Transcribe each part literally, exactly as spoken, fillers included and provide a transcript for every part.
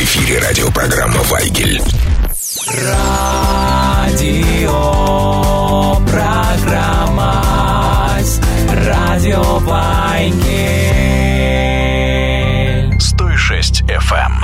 эфире радиопрограмма «Вайгель». Радио программа Радио Вайгель. сто шесть эф эм.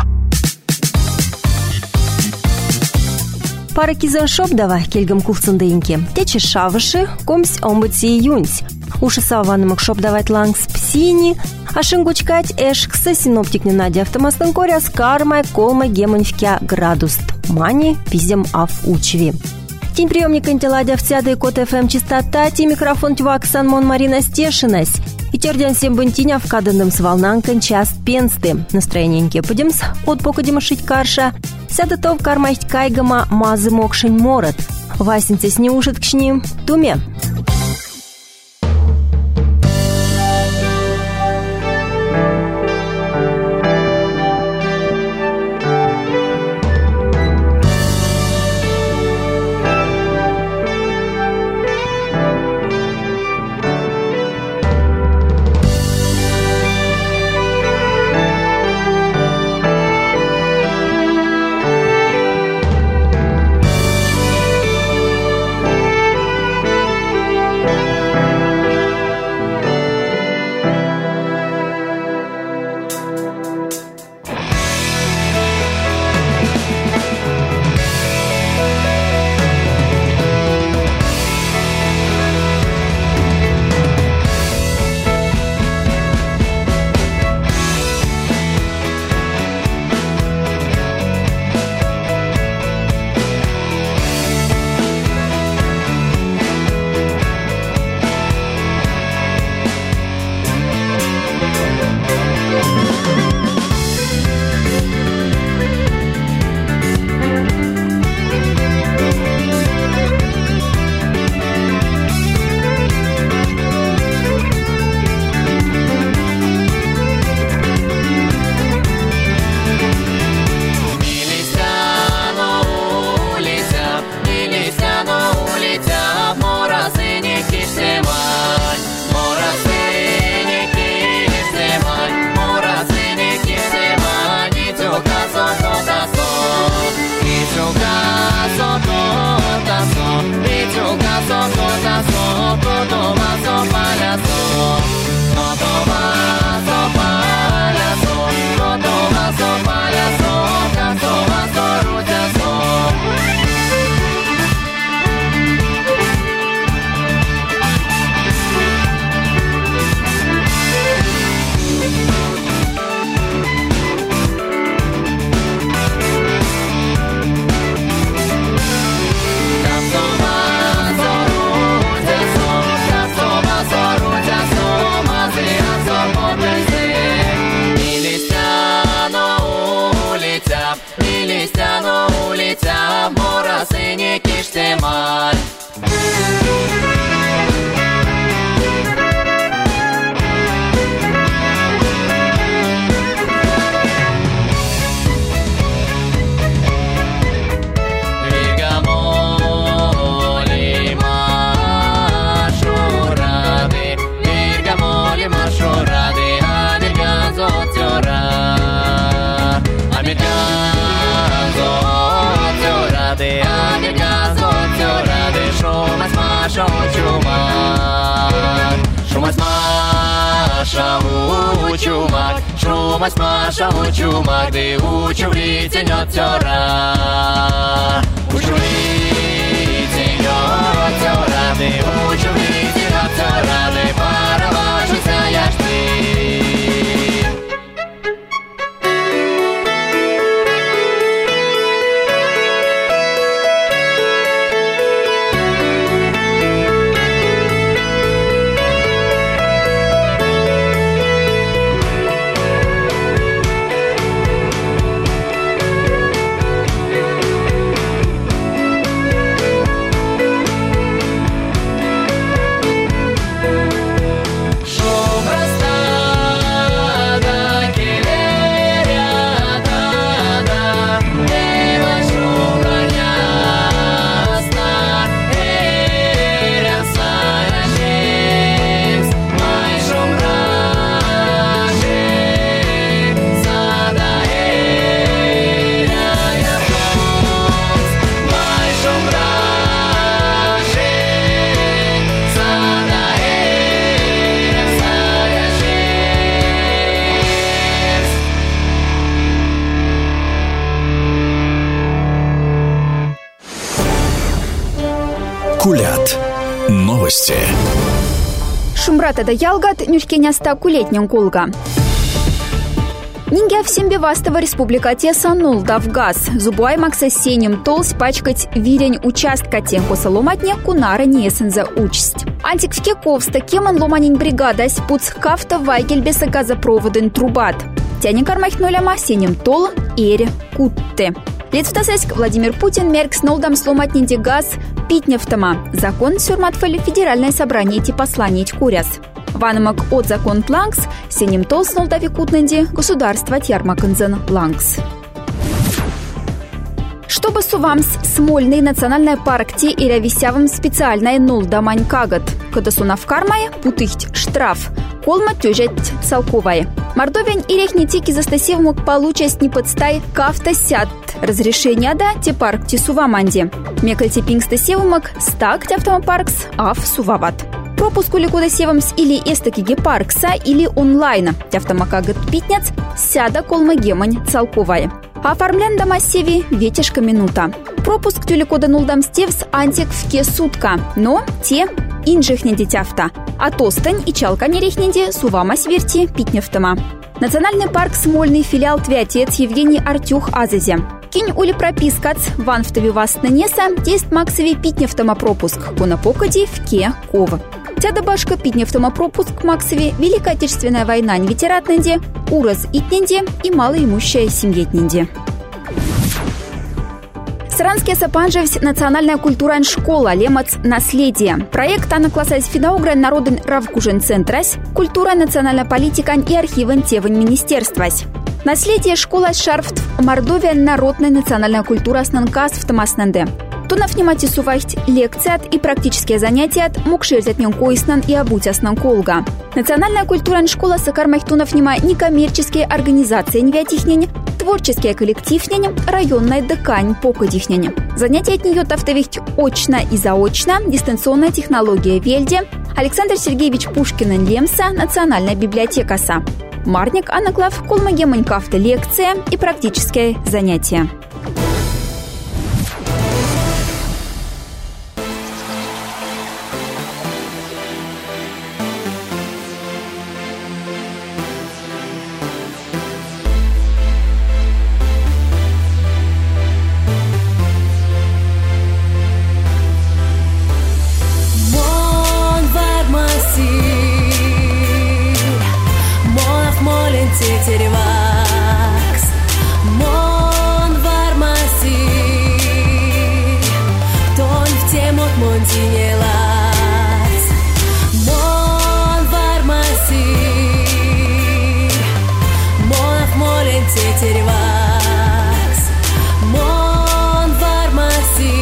Пара киза шобдава кельгам кухцындыинки. Течи шавыши, комсь омбыци юнсь. Уши саванымык шобдавать лангс псини, а шингучкать эшкса синоптикни нади автомастын коря скармай колмай гемоньфкя градуст. Мани пизем аф учви. Тень приемника интеладя овцяда и кот эф эм чистота, ти микрофон тювак Санмон Марина Стешинась. И тердян всем бунтиня в каданным с волнанкан час пенсты. Настроененьки подемс от покудема шить карша. Сяда то в кармасть кайгама мазы мокшень морот. Васенце с неушит к шним туме. Шумась Маша, учу Магды, учу летенет тёра. Учу летенет тёра, ты учу летенет тёра, ты паровожуся я ж ты. Шум раз Новости. Шумрата да ялгат нюшкеняста кулетнен колга. Нинге в Сембевастова республика теса нул дав газ. Зубуай макса сенем толс пачкать вирень участка тем посоломатне кунара несенза участь. Антик в Кековста кеман ломанин бригада спуц кафта вайгельбеса газопроводен трубат. Тяни кармахнуляма сенем тол эре кутте. Летвтасэск Владимир Путин мерк снолдам сломатнинде газ питнефтама. Закон сюрматфали федеральное собрание эти посланий куряс. Ванамак от закон Планкс, сенем тол снолдави кутненде государство тьярмаканзен Планкс. Чтобы сувамс Смольный национальный парк те и рявисявам специальная нолда манькагат. Когда сунав кармая путыхть штраф. Колма тюжать целковая. Мордовень и рехнетики застасев мог получать не подстай кафта сят. Разрешение да те парк те суваманде. Мекальте пингстасевумак стак те автомопаркс ав сувават. Пропуск уликуда севамс или эстакиге паркса или онлайна. Те автомакагат питняц сяда колма гемань целковая. Оформлен дома севи ветешка минута. Пропуск тюликода нулдам стевс антик в ке сутка. Но те инжихне детявта. А тостань и чалка нерехнеде сувама сверти питневтама. Национальный парк Смольный филиал твятец Евгений Артюх Азазе. Кинь ули пропискац ван в тавивастна неса тест максови питневтама пропуск. Кона покади в ке ков. Тяда башка питневтама пропуск максови Великая Отечественная война не ветератненде, ураз итненде и малоимущая семьетненде. Саранская сапанжевсь национальная культурная школа лемац наследие. Проект Анна классась финаугрен народен равкужен центрась, культура, национальная политика и архивен тевен министерствась. Наследие школа шарфт Мордовия народная национальная культура снанкас в Тамаснанде. Тунав немати сувахть лекцият и практические занятия мукширзят нёнкоиснан и обутяснан колга. Национальная культурная школа сакармах тунав нема некоммерческие организации невятихнень, творческий коллектив нянь, районная декань покодихнянь. Занятия от нее тавтовихть очно и заочно, дистанционная технология вельде, Александр Сергеевич Пушкин Лемса, национальная библиотека са. Марник Анаклав, колмагеманькафта лекция и практические занятия. Теревакс, мон вармаси, тон в темот монтинелас, мон вармаси, монах молен теревакс, мон вармаси,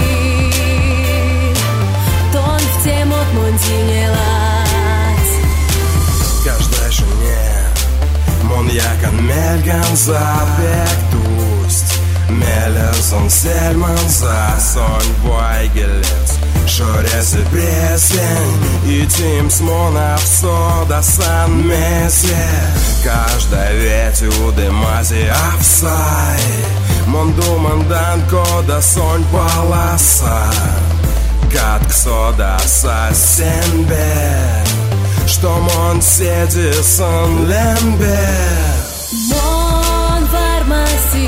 тон в темот монтинелас. Каждая жене Mon jakan melgan zabek dust Melezon selman zason vaigelets Šoresi presien И тим смона в сода сан месе Каждая вети удемази авсай Mon dumandan koda son palasa Kad ksoda sa senbe Что мон седи сон лембе Мон вармаси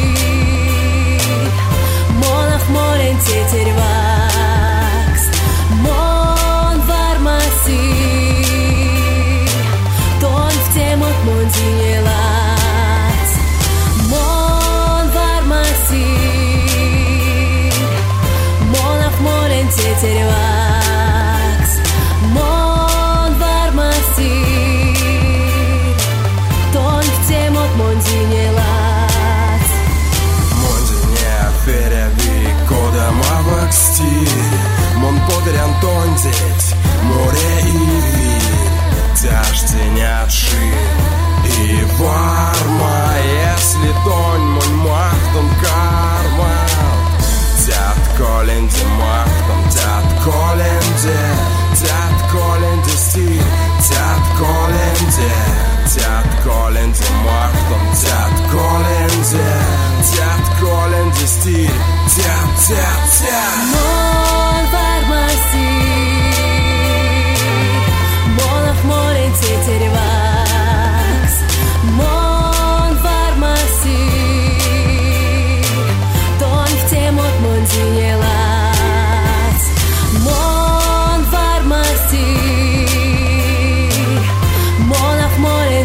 Монах молен тетервакс Мон вармаси Тон в темот монтинелас Мон вармаси Монах молен тетервакс Мон Мондинелас Мондине фереви кода мавак стиль Мон подарян тондеть море и виль Тяжденятши и варма Если тонь мон махтом карма Тят коленде махтом, тят коленде Тят коленде стиль, тят коленде Тят коленде махтом, тят коленде Тят коленде стиль, тят, тят, тят Мон вармаси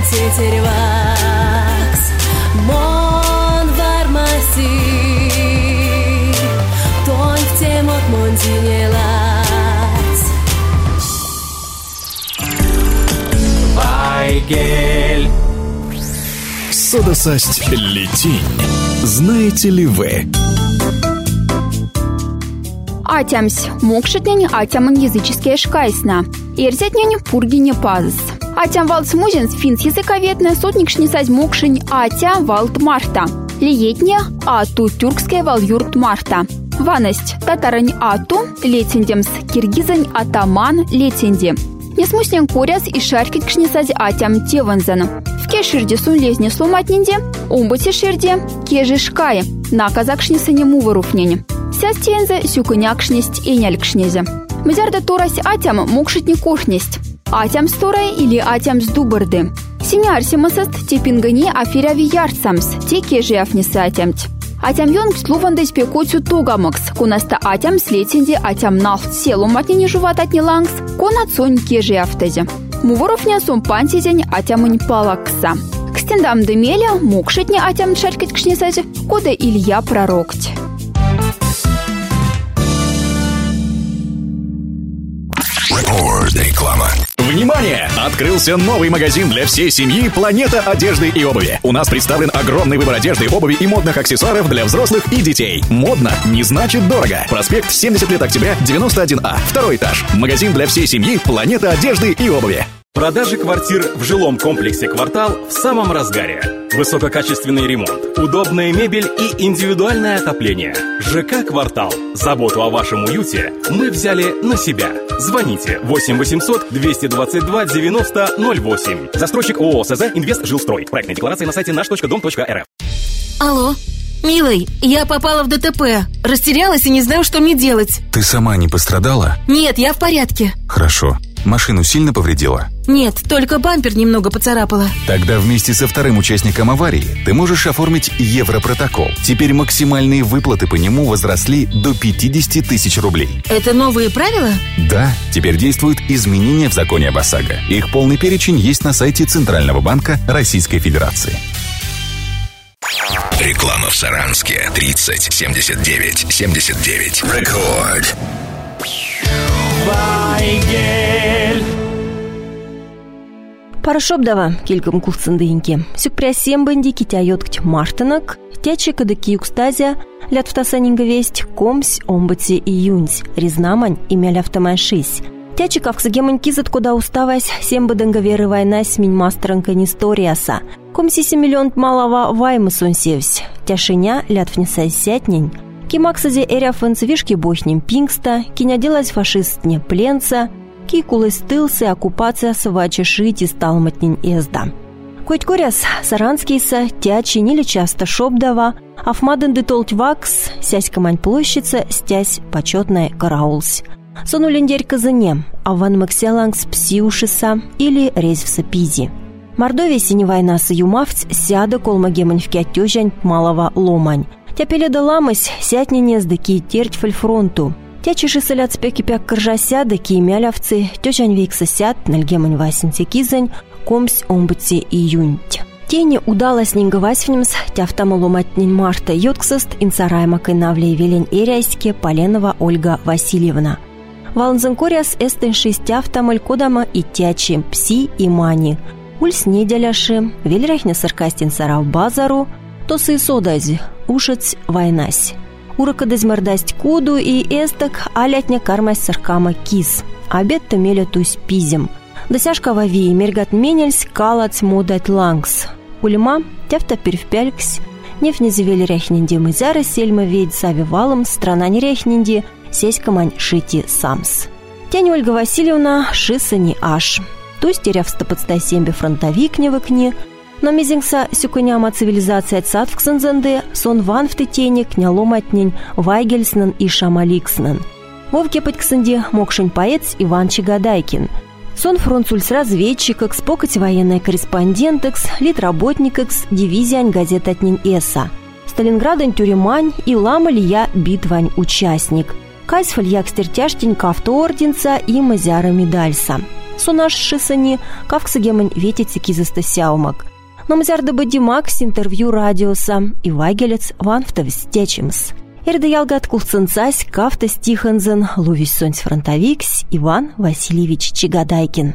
тетервакс. Мон вармаси, той в темот монтинелакс. Вайгель. Содосасть летинь. Знаете ли вы? Атямсь мокшетнень атямын языческие шкайсна. Эрзетнень пургине пазыс. Атям валт смузин финс языковедная сотник шнисать мокшень атя валт марта. Лиетня ату тюркская вал юрт марта. Ваность татарань ату летендемс киргизань атаман летенди. Несмуснен куряс и шаркит кшнисать атям теванзан. В кеширде сун лезне сломатнинде, умбати ширде, кежи шкае, на казакшнисане муваруфнень. Вся стенза сюкынякшнесть и нялькшнезе. Мзярда турась атям мокшит не кошнесть. Атям сторай или атям с дубарды. Синярсимасаст типингани афиряви ярцамс, те кежи афнисы атямть. Атям йонг слувандась пекоцю тугамакс, кунаста атям слетенде атям налт селу матни жуват атни лангс, кона цонь кежи афтазе. Муворовня сум пантизень атямынь палакса. К стендам демеля мокшитне атям шарькать кшнесазе, кода Илья пророкть. Реклама. Внимание! Открылся новый магазин для всей семьи «Планета одежды и обуви». У нас представлен огромный выбор одежды, обуви и модных аксессуаров для взрослых и детей. Модно не значит дорого. Проспект семьдесят лет октября, девяносто один А. Второй этаж. Магазин для всей семьи «Планета одежды и обуви». Продажи квартир в жилом комплексе «Квартал» в самом разгаре. Высококачественный ремонт, удобная мебель и индивидуальное отопление. ЖК «Квартал». Заботу о вашем уюте мы взяли на себя. Звоните восемь восемьсот двести двадцать два девяносто ноль восемь. Застройщик ООО СЗ «Инвест Жилстрой». Проектная декларация на сайте наш точка дом точка эр эф. Алло, милый, я попала в ДТП. Растерялась и не знаю, что мне делать. Ты сама не пострадала? Нет, я в порядке. Хорошо. Машину сильно повредила? Нет, только бампер немного поцарапала. Тогда вместе со вторым участником аварии ты можешь оформить Европротокол. Теперь максимальные выплаты по нему возросли до пятьдесят тысяч рублей. Это новые правила? Да, теперь действуют изменения в законе об ОСАГО. Их полный перечень есть на сайте Центрального банка Российской Федерации. Реклама в Саранске. тридцать семьдесят девять семьдесят девять. Рекорд. Вайгель. Парашобдава килькам кулцындыйнки. Сюкпрясем бенди китя йоткать мартынок, тячи кадыки юкстазия, лят втасанинга весть, комсь, омбати июньсь, резнамань и мялявтамай шись. Тячи кавксагемань кизат куда уставась, семь бадынга веры война смень мастеранка несториаса. Комсиси миллион малава ваймы сунсевсь, тяшиня лят внесай сятнень. Кимаксазе эряфэнц вишки бохнем пингста, киняделась фашистне пленца, ки кулыстылсы оккупация свача шити сталматнин эзда. Коть коряс саранскийса, тячи нили часто шобдава, афмадынды толть вакс, сясь камань площица, стясь почетная караулсь. Сону лендерь казыне, а ван макселангс псиушиса или резвса пизи. Мордовия синевайна са юмавць сяда колмагемань в кятёжань малого ломань. Тяпеле да ламась, сятни нездыки терть фальфронту. Тячиши салят спеки пяк кржа сяда, ки мялявцы, тёжань вейкса сяд, нальгемань васенце кизань, комсь омбыце июньть. Тени удалось нинговасвнемс, тяфтама ломатнин марта йотксаст, инцараймак и навлей велень эряйске, Поленова Ольга Васильевна. Валнзанкоряс эстен шестяфтамаль кодама и тячи, пси и мани. Ульс неделяши, вельряхня саркастин сарав базару, то сы содази, ушец войнась. Уракадаз мордасть куду и эстак алятня кармась саркама кис. Обед-то меля тусь пизем. Досяжка вави мергат менельс калац модать лангс. Ульма тяфта первпялькс. Неф не завели ряхнинди мы зара сельма ведь завивалом страна не ряхнинди сесть камань шити самс. Тянь Ольга Васильевна шиса не аш. Тусь терявста подстай сембе фронтовик не выкни. Но мизингса сюкуняма цивилизация цат в ксанзанде, сон ван в тетене, княломатнень, вайгельснен и шамаликснен. Вовке пыть ксанде мокшень поэц Иван Чагадайкин. Сон фронцульс разведчикакс, покать военная корреспондентекс, литработникакс, дивизиань газетатнин эса. Сталинградань тюремань и лама лия битвань участник. Кайсфаль якстертяштень кафта орденца и мазяра медальса. Сонаш шисани кавксагемань ветицы кизаста сяумак. Но мазярда бадимакс интервью радиоса и вагелец ванфтовс течимс. Эрда ялгат кулцинцась кафта стиханзен лувись сонсь фронтовикс Иван Васильевич Чигадайкин.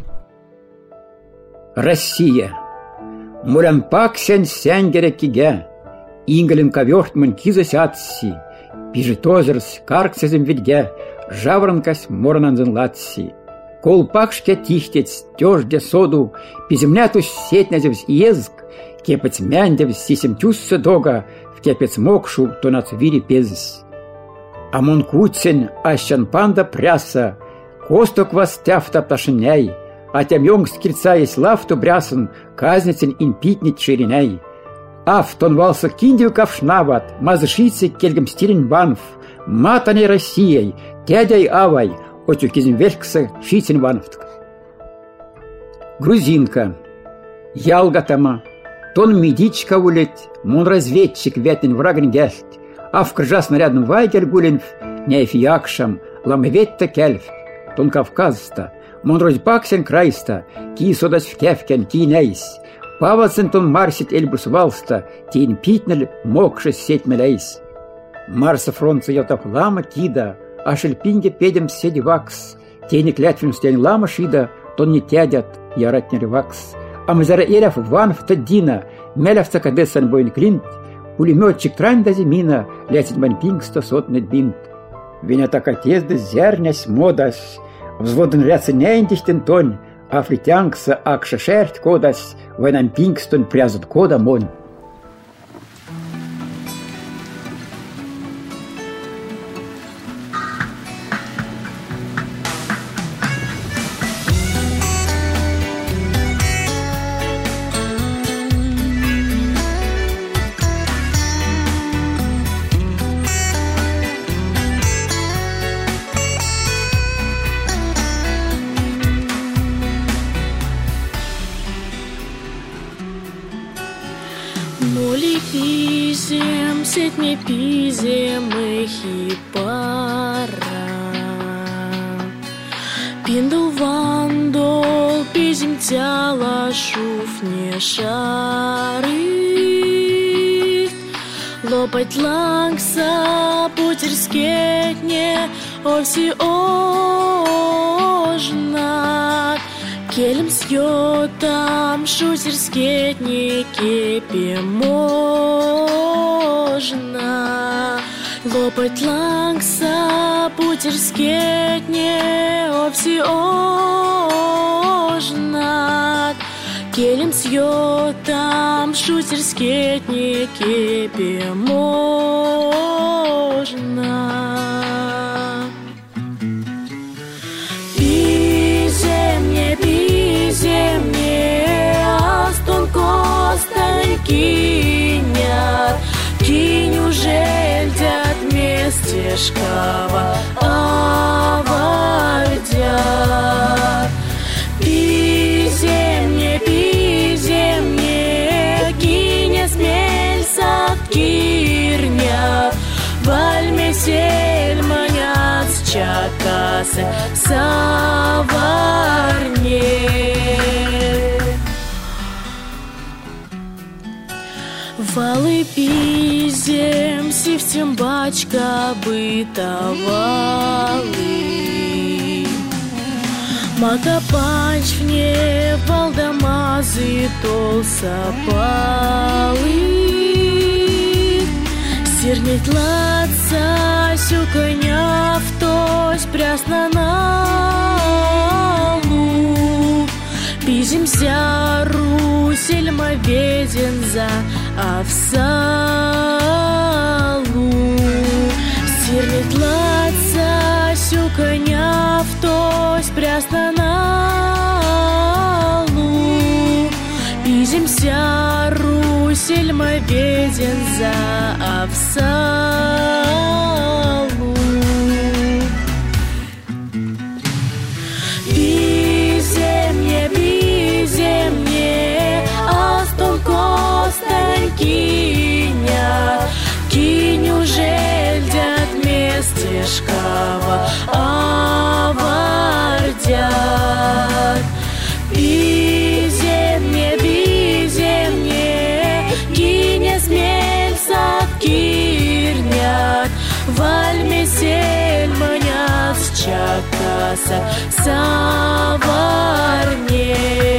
Россия. Мурян паксен сянгере киге. Ингален ковёртман кизасятси. Пижитозерс карксезем видге. Жаворонкась морананзен латси. Колпакшке тихтец тёжде соду. Пиземлятусь сетнязевс езг. Кепец мяндевс сисем тюссе дога. В кепец мокшу то нацвири пезс. Амон куцен ащан панда пряса. Косток вас тяфта пташеняй. А тем йонг скирца есть лафту брясан. Казницен инпитнит шириней. Автон валса киндию кавшнават. Мазышицы кельгам стирин банф. Матаней Россией. Тядяй авай. Отюкизм веркса шицин ванфтк. Грузинка. Ялгатама. Тон медичка улеть. Мон разведчик вятен врагн гельт. А в крыжа снарядным вайгер гулинф. Няйф якшам. Ламветта кельф. Тон Кавказста. Мон розьбаксен крайста. Ки содас в кефкен ки нейс. Павацен тон марсит эльбрус валста. Тин питнель мокшес сеть мелейс. Марса фронца йотав лама кида. А шельпинге педем седи вакс. Тени клятвен стень лама шида. Тон не тядят. Ярат не ревакс. А мазара эряв ванфта дина. Мелявца кадесан бойн клинт. Пулеметчик трань да зимина. Ляцит банпинг сто сотнет бинт. Веня так отец да зернясь модас. Взводен ряца нейндихтен тонь. Афритянкса акша шерт кодас. Войнам пингстон прязут кода монь. Пизем, сеть не пизем, их и пара. Пиндл вандол, пизем тяла, шуф не шары. Лопать лангса, путер скетне, овси ожнат. Келем с йотам, шутер скетни, кепе можно. Лопать лангса, путер скетне, овси ожнат. Келем с йотам, шутер скетни, кепе можно. Земне астон костань кинят, кинь ужель дят местешкава авардят. Пиземне, пиземне, киня смельсат кирнят, вальме сельманят с чакасы саварне. Валы пизем, сивтем бачка бытовалы. Макапанч вне валдамазы толсапалы. Сирнет ладца, сюканя в тось прясно на луг. Пиземся русельма веден за овсалу. Сирнет ладца, сюканя в тось прясно на луг. Пиземся русельма веден за овсалу. Пиземне, пиземне, астон костань киня, кинь ужель дят местешкава местешкава авардят. Беземне, беземне, кинес мельсат кирнят, вальмесель маняс чакаса саварне.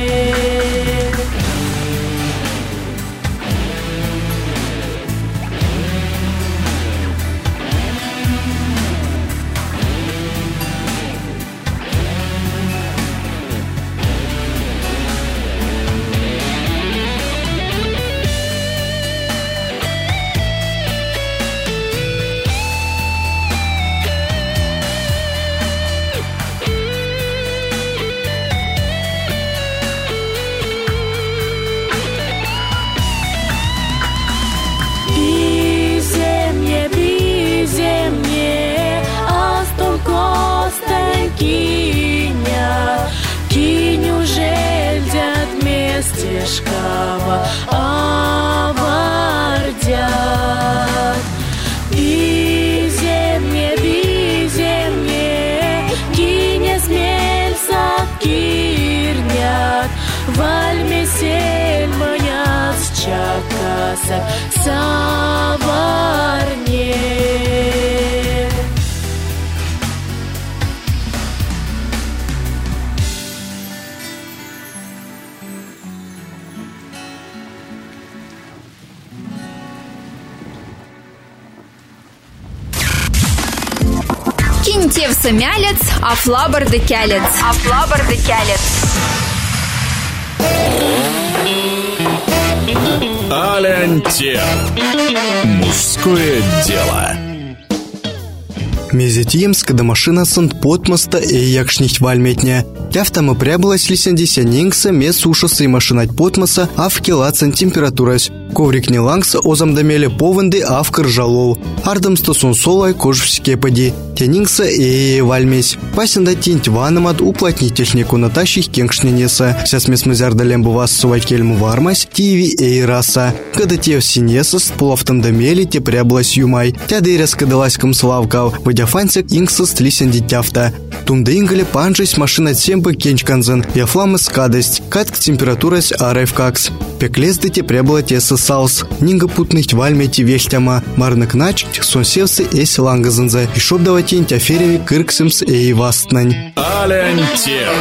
Местешкава авардят. Беземне, беземне, кинес мельсат кирнят, вальмесель маняс чакаса саварне. Кинтевса мялец, а флабарды кялец. А флабарды кялец. Алянтер. Мужское дело. Мезетиемс, когда машина санд потмоста и якшнить вальметня. Тяфтама прябылась лисендися нингса, мес ушаса и машинать потмоса, а в килацен температурась. Коврик не лангса озам домеле повенды, а в кржалол. Ардам стосун солай кож в скепади. Тянингса и вальмесь. Пасенда тинть ваном от уплотнительнику натащих кенгшненеса. Сейчас мы смазярдалем бувас сувай кельму вармась, тиви и раса. Когда те в синеса с полофтом домели, те прябылась юмай. Тя дыряс кадалась комславкав. Выдяфанцик ингса с лисенди тяфта. Тумда ингале панжись машина семпы кенчканзен. Яфламы скадость. Катк температурась арев какс. Пеклезды те прябыла те сосалс. Нинга путных вальмети вехтяма. Марнак начить сонсевсы эс лангазензе. И шоб давать интя фереви кырксимс и вастнань. Алянтер.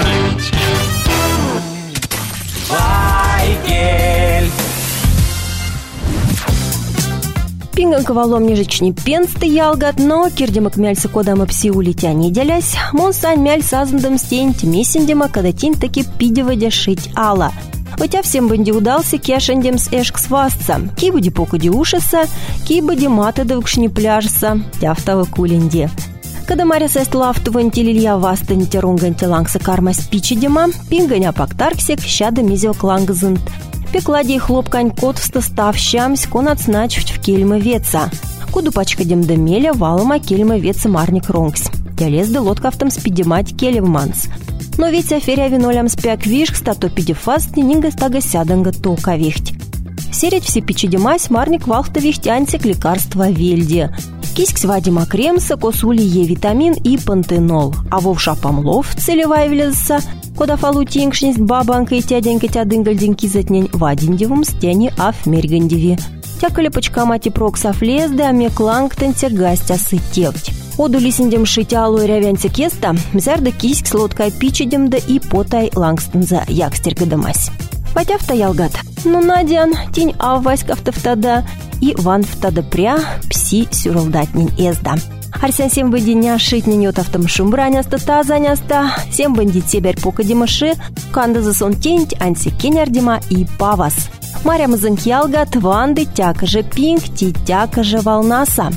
Пинган ковалом нежечни пенсты ялгат, но кирдемак мяльса кодама пси улетя не делясь, монсань мяль сазандам стеньте месендема, когда тень таки пидевадя шить ала. Хотя всем бенди удался кешендем с эшкс васца, ки буди покуди ушаса, ки буди маты дывкшни пляжса, тяфтава кулинде. Когда Мария сест лафту вантилилья вастань терунган телангса карма спичидема, пинганя пактарксек щада мизел клангазент. Пеклади хлопкань кот встав щамсь, конат значить в кельма веца. Куду пачкадем до меля валома кельма веца марник ронгс. Телез де лодкафтам спидемать келевманс. Но ведь аферя винолям спяк вишк стато пидефаст нинга стага сяданга тока вихть. Серить все пичидемась марник вахта вихтянсик лекарства вельде. Киськ свадима кремса, косули е витамин и пантенол. А вовша помлов целевая влезса, кода фалутингшнесть бабанка и тяденька тядынгальденьки затнень вадиндевум стяни аф мерьгандеви. Тякали почка мати проксав лезды, а мекланг танця гастя сытевть. Оду лисендем шитялу рявянца кеста, мзярда киськ слодкай пичидем да и потай лангстенза якстерка дамась. Потявта ялгат. Ну, Надян, тень авваська втавтада и ван втада пря пси сюралдатнин езда. Арсен сем бандиня шить ненет автом шумбраняста та заняста, сем бандит себер покадимаши, канда засон тень анси кенярдима и павас. Маря мазанк ялгат, ванды тяка же пинг, ти тяка же волнаса.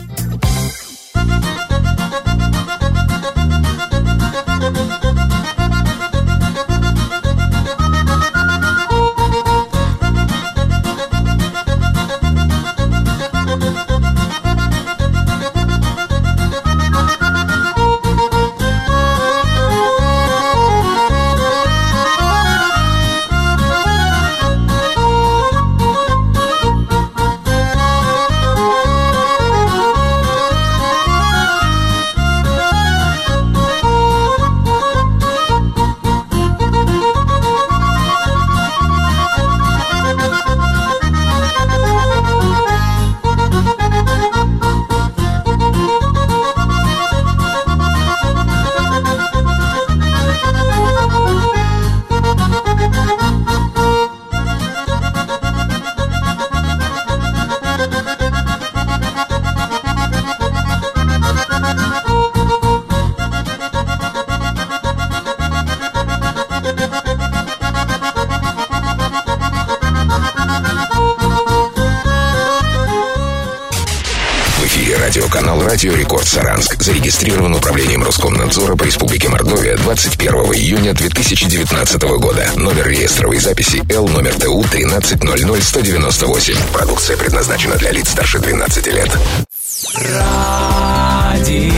Радиоканал «Радио Рекорд Саранск» зарегистрирован Управлением Роскомнадзора по Республике Мордовия двадцать первого июня две тысячи девятнадцатого года. Номер реестровой записи Л номер Т У тринадцать ноль ноль сто девяносто восемь. Продукция предназначена для лиц старше двенадцати лет. Радио